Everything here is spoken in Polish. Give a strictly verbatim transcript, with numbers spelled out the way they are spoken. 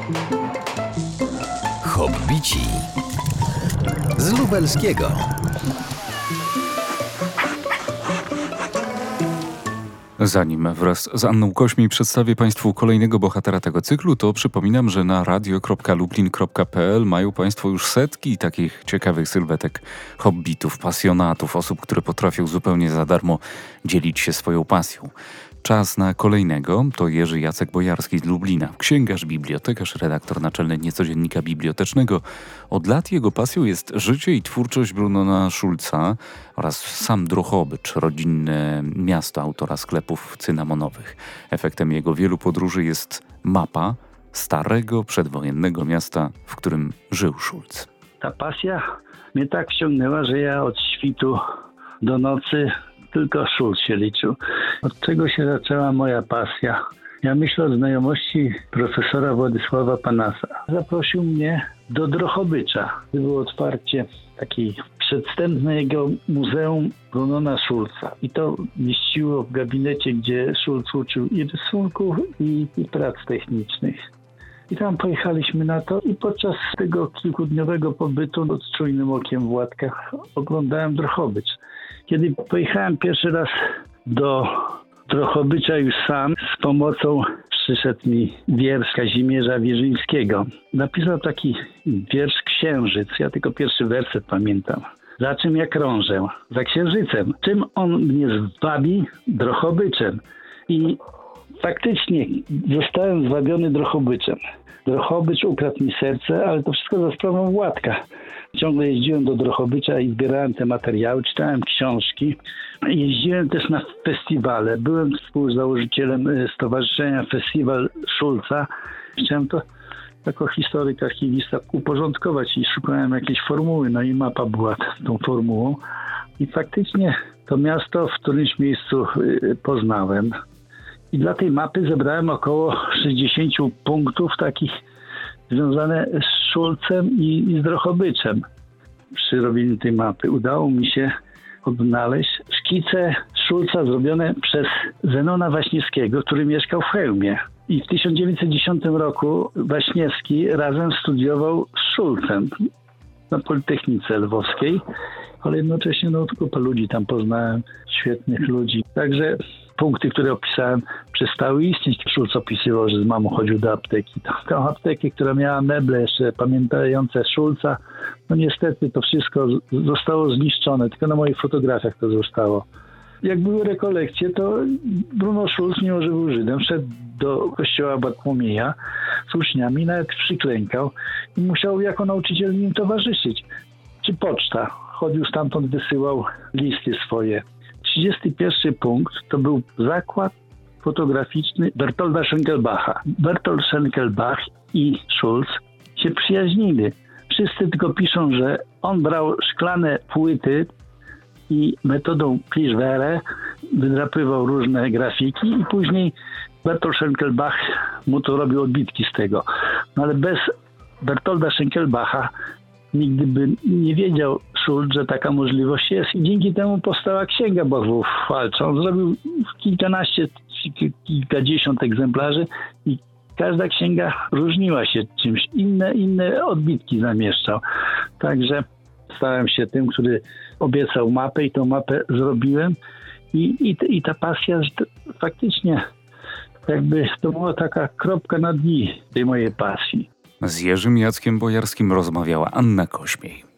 Hobbici z lubelskiego. Zanim wraz z Anną Kośmiej przedstawię Państwu kolejnego bohatera tego cyklu, to przypominam, że na radio kropka lublin kropka p l mają Państwo już setki takich ciekawych sylwetek hobbitów, pasjonatów, osób, które potrafią zupełnie za darmo dzielić się swoją pasją. Czas na kolejnego to Jerzy Jacek Bojarski z Lublina, księgarz, bibliotekarz, redaktor naczelny Niecodziennika Bibliotecznego. Od lat jego pasją jest życie i twórczość Brunona Schulza oraz sam Drohobycz, rodzinne miasto autora sklepów cynamonowych. Efektem jego wielu podróży jest mapa starego, przedwojennego miasta, w którym żył Schulz. Ta pasja mnie tak wciągnęła, że ja od świtu do nocy tylko Schulz się liczył. Od czego się zaczęła moja pasja? Ja myślę o znajomości profesora Władysława Panasa. Zaprosił mnie do Drohobycza. Było otwarcie takiej przedwstępnego muzeum Brunona Schulza. I to mieściło w gabinecie, gdzie Schulz uczył i rysunków, i, i prac technicznych. I tam pojechaliśmy na to i podczas tego kilkudniowego pobytu pod czujnym okiem Władka oglądałem Drohobycz. Kiedy pojechałem pierwszy raz do Drohobycza już sam, z pomocą przyszedł mi wiersz Kazimierza Wierzyńskiego. Napisał taki wiersz Księżyc. Ja tylko pierwszy werset pamiętam. Za czym ja krążę? Za księżycem. Czym on mnie zwabi? Drohobyczem. I faktycznie zostałem zwabiony Drohobyczem. Drohobycz ukradł mi serce, ale to wszystko za sprawą Władka. Ciągle jeździłem do Drohobycza i zbierałem te materiały, czytałem książki. Jeździłem też na festiwale. Byłem współzałożycielem Stowarzyszenia Festiwal Schulza. Chciałem to jako historyk, archiwista uporządkować i szukałem jakiejś formuły. No i mapa była tą formułą. I faktycznie to miasto w którymś miejscu poznałem. I dla tej mapy zebrałem około sześćdziesiąt punktów takich związane z Schulzem i, i z Drohobyczem. Przy robieniu tej mapy udało mi się odnaleźć szkice Schulza zrobione przez Zenona Waśniewskiego, który mieszkał w Chełmie. I w tysiąc dziewięćset dziesiątym roku Waśniewski razem studiował z Schulzem na Politechnice Lwowskiej, ale jednocześnie no, kupę ludzi tam poznałem, świetnych ludzi. Także punkty, które opisałem, przestały istnieć. Schulz opisywał, że z mamą chodził do apteki. Taką aptekę, która miała meble jeszcze pamiętające Schulza, no niestety to wszystko zostało zniszczone, tylko na moich fotografiach to zostało. Jak były rekolekcje, to Bruno Schulz, mimo że był Żydem, wszedł do kościoła Bartłomieja z uczniami, nawet przyklękał i musiał jako nauczyciel im towarzyszyć. Czy poczta. Chodził stamtąd, wysyłał listy swoje. trzydziesty pierwszy punkt to był zakład fotograficzny Bertolda Schenkelbacha. Bertold Schenkelbach i Schulz się przyjaźnili. Wszyscy tylko piszą, że on brał szklane płyty i metodą pliszwere wydrapywał różne grafiki i później Bertold Schenkelbach mu to robił odbitki z tego. No ale bez Bertolda Schenkelbacha nigdy by nie wiedział Schulz, że taka możliwość jest i dzięki temu powstała Księga Bachów Walcza. On zrobił kilkanaście, kilkadziesiąt egzemplarzy i każda księga różniła się czymś. Inne, inne odbitki zamieszczał. Także stałem się tym, który obiecał mapę i tą mapę zrobiłem i, i, i ta pasja faktycznie jakby to była taka kropka na dni tej mojej pasji. Z Jerzym Jackiem Bojarskim rozmawiała Anna Kośmiej.